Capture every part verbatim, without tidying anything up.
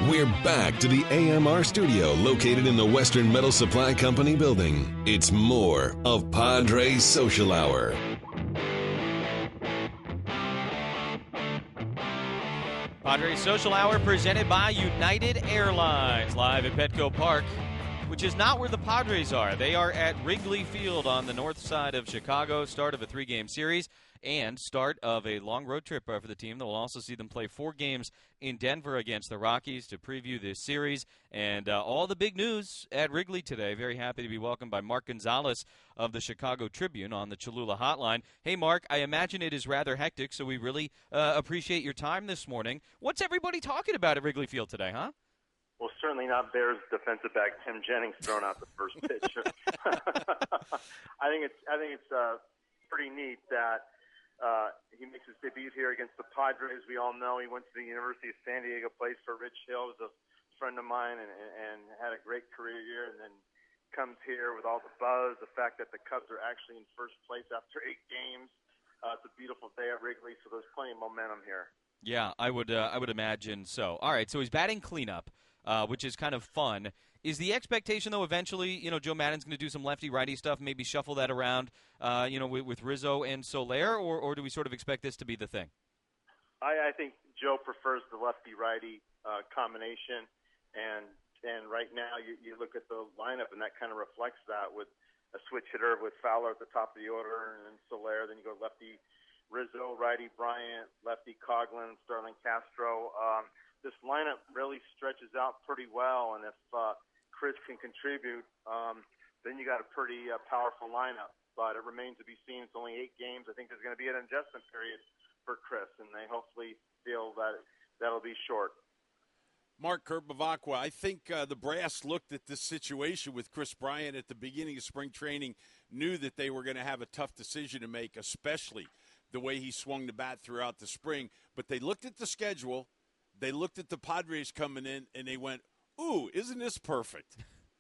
We're back to the A M R studio located in the Western Metal Supply Company building. It's more of Padres Social Hour. Padres Social Hour presented by United Airlines, live at Petco Park, which is not where the Padres are. They are at Wrigley Field on the north side of Chicago, start of a three-game series and start of a long road trip for the team that will also see them play four games in Denver against the Rockies to preview this series. And uh, all the big news at Wrigley today. Very happy to be welcomed by Mark Gonzalez of the Chicago Tribune on the Cholula Hotline. Hey, Mark, I imagine it is rather hectic, so we really uh, appreciate your time this morning. What's everybody talking about at Wrigley Field today, huh? Well, certainly not Bears defensive back Tim Jennings throwing out the first pitch. I think it's I think it's uh, pretty neat that uh, he makes his debut here against the Padres. We all know he went to the University of San Diego, plays for Rich Hill, was a friend of mine, and, and had a great career here, and then comes here with all the buzz, the fact that the Cubs are actually in first place after eight games. Uh, it's a beautiful day at Wrigley, so there's plenty of momentum here. Yeah, I would uh, I would imagine so. All right, so he's batting cleanup, uh, which is kind of fun. Is the expectation, though, eventually, you know, Joe Maddon's going to do some lefty-righty stuff, maybe shuffle that around, uh, you know, with, with Rizzo and Soler, or, or do we sort of expect this to be the thing? I, I think Joe prefers the lefty-righty uh, combination, and and right now you, you look at the lineup, and that kind of reflects that with a switch hitter with Fowler at the top of the order, and then Soler, then you go lefty Rizzo, righty Bryant, lefty Coghlan, Starlin Castro. Um, this lineup really stretches out pretty well, and if uh, Chris can contribute, um, then you got a pretty uh, powerful lineup. But it remains to be seen. It's only eight games. I think there's going to be an adjustment period for Chris, and they hopefully feel that that'll be short. Mark Kurt Bavacqua, I think uh, the brass looked at this situation with Chris Bryant at the beginning of spring training, knew that they were going to have a tough decision to make, especially the way he swung the bat throughout the spring. But they looked at the schedule, they looked at the Padres coming in, and they went, ooh, isn't this perfect?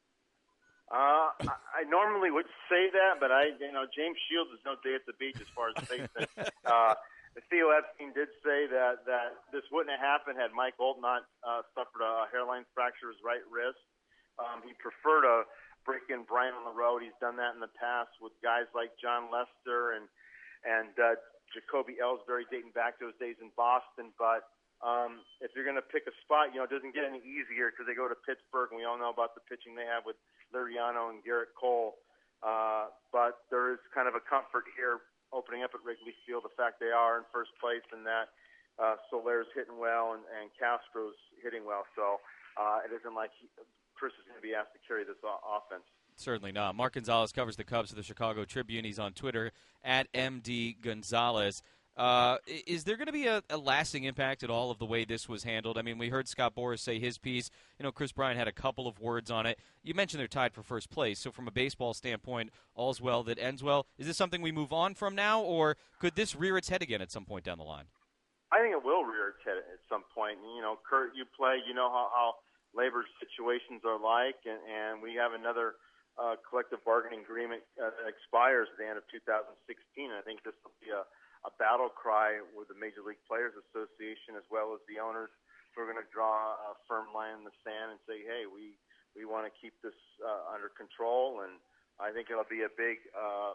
Uh, I, I normally would say that, but I, you know, James Shields is no day at the beach as far as facing. uh, Theo Epstein did say that, that this wouldn't have happened had Mike Holt not uh, suffered a hairline fracture of his right wrist. Um, he'd prefer to break in Bryant on the road. He's done that in the past with guys like John Lester and and uh, Jacoby Ellsbury dating back to his days in Boston. But um, if you're going to pick a spot, you know, it doesn't get any easier because they go to Pittsburgh, and we all know about the pitching they have with Liriano and Garrett Cole. Uh, but there is kind of a comfort here opening up at Wrigley Field, the fact they are in first place and that uh, Soler's hitting well and, and Castro's hitting well. So uh, it isn't like he, Chris is going to be asked to carry this o- offense. Certainly not. Mark Gonzalez covers the Cubs for the Chicago Tribune. He's on Twitter at M D Gonzalez. Uh, is there going to be a, a lasting impact at all of the way this was handled? I mean, we heard Scott Boras say his piece. You know, Chris Bryant had a couple of words on it. You mentioned they're tied for first place. So from a baseball standpoint, all's well that ends well. Is this something we move on from now, or could this rear its head again at some point down the line? I think it will rear its head at some point. You know, Kurt, you play, you know how, how labor situations are like, and, and we have another uh, collective bargaining agreement uh, that expires at the end of two thousand sixteen. And I think this will be a a battle cry with the Major League Players Association as well as the owners who are going to draw a firm line in the sand and say, hey, we, we want to keep this uh, under control. And I think it'll be a big, uh,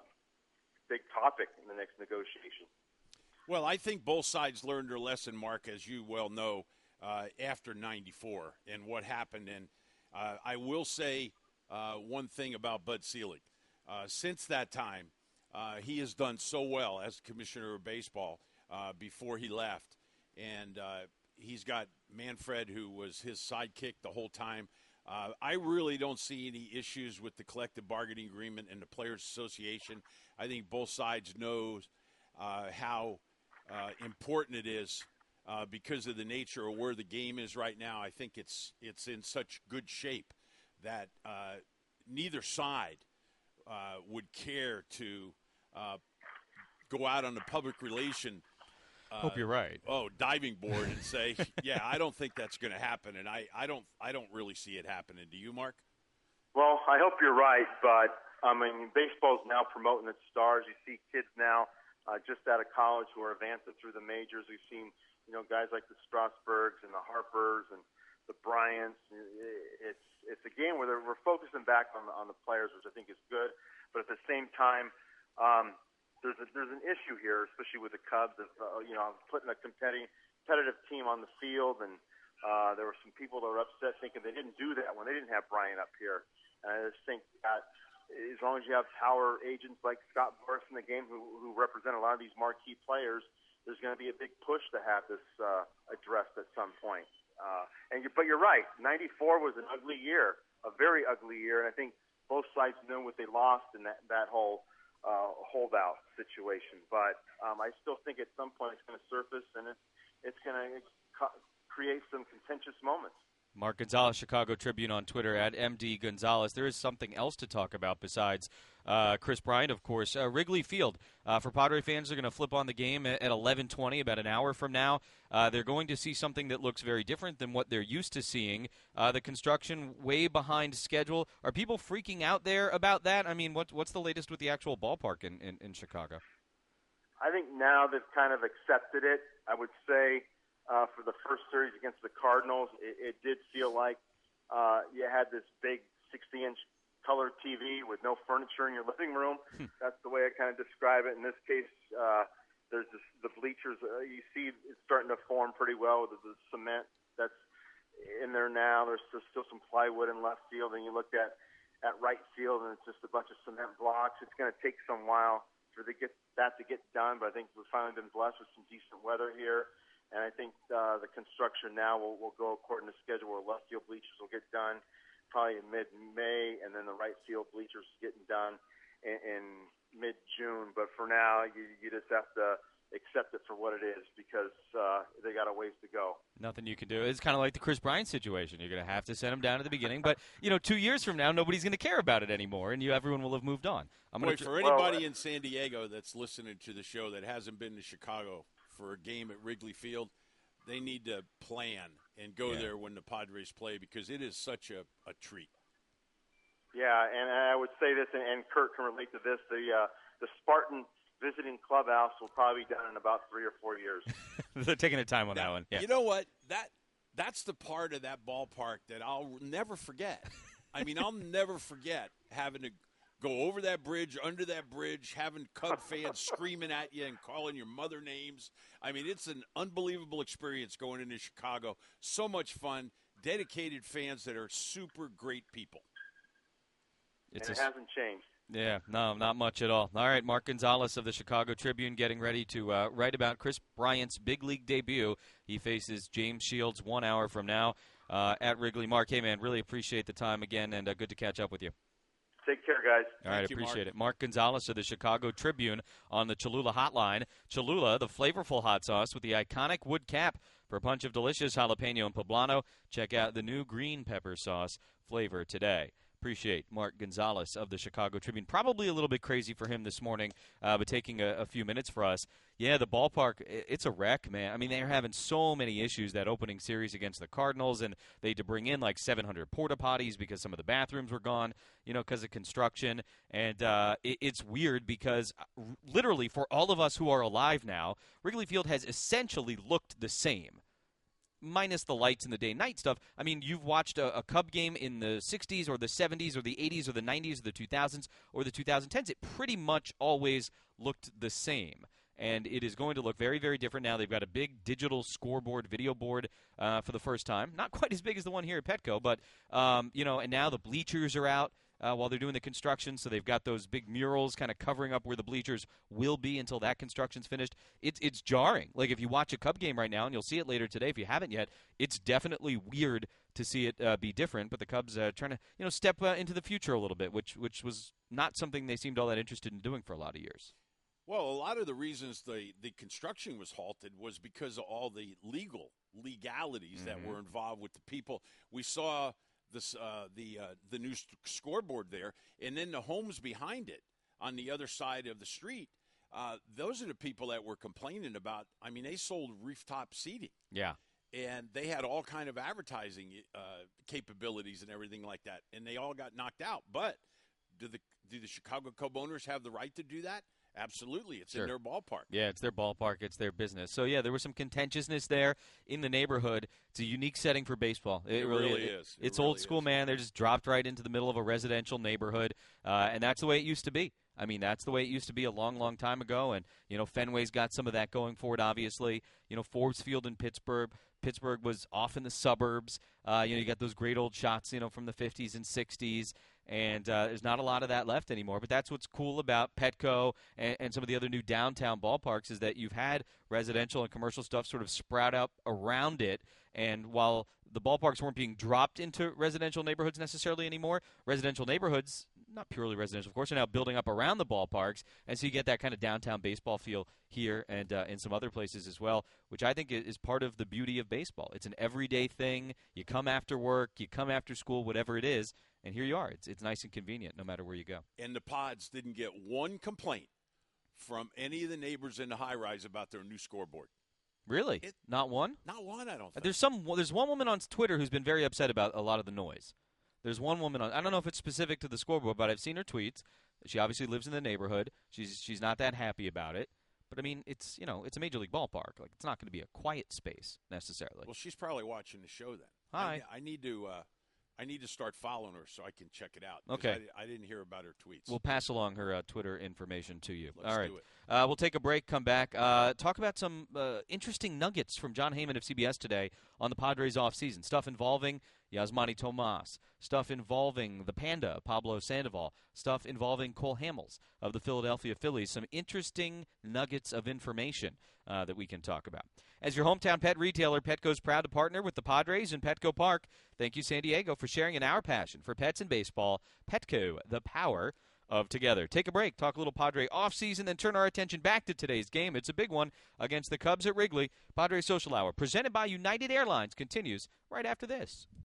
big topic in the next negotiation. Well, I think both sides learned their lesson, Mark, as you well know, uh, after ninety-four and what happened. And uh, I will say uh, one thing about Bud Selig. Uh, since that time, Uh, he has done so well as commissioner of baseball uh, before he left. And uh, he's got Manfred, who was his sidekick the whole time. Uh, I really don't see any issues with the collective bargaining agreement and the Players Association. I think both sides know uh, how uh, important it is uh, because of the nature of where the game is right now. I think it's, it's in such good shape that uh, neither side uh, would care to Uh, go out on the public relation uh, Hope you're right. Oh, diving board and say, yeah, I don't think that's going to happen, and I, I don't I don't really see it happening. Do you, Mark? Well, I hope you're right, but I mean, baseball's now promoting its stars. You see kids now uh, just out of college who are advancing through the majors. We've seen, you know, guys like the Strasburgs and the Harpers and the Bryant. a game where we're focusing back on the, on the players, which I think is good. But at the same time, um, there's a, there's an issue here, especially with the Cubs, of uh, you know putting a competitive competitive team on the field, and uh, there were some people that were upset thinking they didn't do that when they didn't have Brian up here. And I just think that as long as you have power agents like Scott Boras in the game who, who represent a lot of these marquee players, there's going to be a big push to have this uh, addressed at some point. Uh, and you, but you're right, ninety-four was an ugly year, a very ugly year, and I think both sides knew what they lost in that, that whole uh, holdout situation. But um, I still think at some point it's going to surface, and it's, it's going to co- create some contentious moments. Mark Gonzalez, Chicago Tribune on Twitter, at M D Gonzalez. There is something else to talk about besides uh, Kris Bryant, of course. Uh, Wrigley Field, uh, for Padre fans, they're going to flip on the game at eleven twenty, about an hour from now. Uh, they're going to see something that looks very different than what they're used to seeing. Uh, the construction way behind schedule. Are people freaking out there about that? I mean, what, what's the latest with the actual ballpark in, in, in Chicago? I think now they've kind of accepted it. I would say uh, for the first series against the Cardinals, it, it did feel like uh, you had this big sixty-inch color T V with no furniture in your living room. That's the way I kind of describe it. In this case, uh, there's this, the bleachers. Uh, you see it's starting to form pretty well with the cement that's in there now. There's still some plywood in left field, and you looked at, at right field, and it's just a bunch of cement blocks. It's going to take some while for the get, that to get done, but I think we've finally been blessed with some decent weather here. And I think uh, the construction now will, will go according to schedule, where left field bleachers will get done probably in mid-May, and then the right field bleachers getting done in, in mid-June. But for now, you, you just have to accept it for what it is, because uh, they got a ways to go. Nothing you can do. It's kind of like the Kris Bryant situation. You're going to have to send him down at the beginning. But, you know, two years from now, nobody's going to care about it anymore, and you everyone will have moved on. I'm Boy, gonna for anybody in San Diego that's listening to the show that hasn't been to Chicago for a game at Wrigley Field, they need to plan and go yeah. there when the Padres play, because it is such a, a treat. Yeah, and I would say this, and, and Kurt can relate to this, the uh, the Spartan visiting clubhouse will probably be done in about three or four years. They're taking their time on now, that one. Yeah. You know what? That That's the part of that ballpark that I'll never forget. I mean, I'll never forget having to go over that bridge, under that bridge, having Cub fans screaming at you and calling your mother names. I mean, it's an unbelievable experience going into Chicago. So much fun. Dedicated fans that are super great people. It's and it a, hasn't changed. Yeah, no, not much at all. All right, Mark Gonzalez of the Chicago Tribune getting ready to uh, write about Kris Bryant's big league debut. He faces James Shields one hour from now uh, at Wrigley. Mark, hey, man, really appreciate the time again, and uh, good to catch up with you. Take care, guys. All right, you, appreciate Mark. it. Mark Gonzalez of the Chicago Tribune on the Cholula Hotline. Cholula, the flavorful hot sauce with the iconic wood cap for a punch of delicious jalapeno and poblano. Check out the new green pepper sauce flavor today. Appreciate Mark Gonzalez of the Chicago Tribune. Probably a little bit crazy for him this morning, uh, but taking a, a few minutes for us. Yeah, the ballpark, it's a wreck, man. I mean, they're having so many issues that opening series against the Cardinals, and they had to bring in like seven hundred porta potties because some of the bathrooms were gone, you know, because of construction. And uh, it, it's weird because literally for all of us who are alive now, Wrigley Field has essentially looked the same, minus the lights and the day-night stuff. I mean, you've watched a, a Cub game in the sixties or the seventies or the eighties or the nineties or the two thousands or the twenty tens. It pretty much always looked the same. And it is going to look very, very different now. They've got a big digital scoreboard, video board uh, for the first time. Not quite as big as the one here at Petco, but, um, you know, and now the bleachers are out uh, while they're doing the construction. So they've got those big murals kind of covering up where the bleachers will be until that construction's finished. It's it's jarring. Like, if you watch a Cub game right now, and you'll see it later today if you haven't yet, it's definitely weird to see it uh, be different. But the Cubs uh, trying to, you know, step uh, into the future a little bit, which which was not something they seemed all that interested in doing for a lot of years. Well, a lot of the reasons the, the construction was halted was because of all the legal legalities mm-hmm. that were involved with the people. We saw this uh, the uh, the new scoreboard there, and then the homes behind it on the other side of the street. Uh, those are the people that were complaining about. I mean, they sold rooftop seating. Yeah. And they had all kind of advertising uh, capabilities and everything like that, and they all got knocked out. But do the do the Chicago Cub owners have the right to do that? Absolutely. It's Sure. in their ballpark. Yeah, it's their ballpark. It's their business. So, yeah, there was some contentiousness there in the neighborhood. It's a unique setting for baseball. It really is. It It's really old school, is. man. They're just dropped right into the middle of a residential neighborhood, uh, and that's the way it used to be. I mean, that's the way it used to be a long, long time ago, and, you know, Fenway's got some of that going for it, obviously. You know, Forbes Field in Pittsburgh. Pittsburgh was off in the suburbs. Uh, you know, you got those great old shots, you know, from the fifties and sixties. And uh, there's not a lot of that left anymore. But that's what's cool about Petco and, and some of the other new downtown ballparks is that you've had residential and commercial stuff sort of sprout up around it. And while the ballparks weren't being dropped into residential neighborhoods necessarily anymore, residential neighborhoods, not purely residential, of course, are now building up around the ballparks. And so you get that kind of downtown baseball feel here and uh, in some other places as well, which I think is part of the beauty of baseball. It's an everyday thing. You come after work, you come after school, whatever it is. And here you are. It's it's nice and convenient no matter where you go. And the Pods didn't get one complaint from any of the neighbors in the high-rise about their new scoreboard. Really? It, Not one? Not one, I don't think. There's some. There's one woman on Twitter who's been very upset about a lot of the noise. There's one woman on. I don't know if it's specific to the scoreboard, but I've seen her tweets. She obviously lives in the neighborhood. She's she's not that happy about it. But I mean, it's you know, it's a major league ballpark. Like it's not going to be a quiet space necessarily. Well, she's probably watching the show then. Hi. I, I need to. Uh, I need to start following her so I can check it out. Okay. I, I didn't hear about her tweets. We'll pass along her uh, Twitter information to you. Let's All right. do it. Uh, we'll take a break, come back, uh, talk about some uh, interesting nuggets from John Heyman of C B S today on the Padres offseason. Stuff involving Yasmani Tomas, stuff involving the Panda, Pablo Sandoval, stuff involving Cole Hamels of the Philadelphia Phillies. Some interesting nuggets of information uh, that we can talk about. As your hometown pet retailer, Petco's proud to partner with the Padres and Petco Park. Thank you, San Diego, for sharing in our passion for pets and baseball. Petco, the power of together. Take a break, talk a little Padre offseason, then turn our attention back to today's game. It's a big one against the Cubs at Wrigley. Padre Social Hour, presented by United Airlines, continues right after this.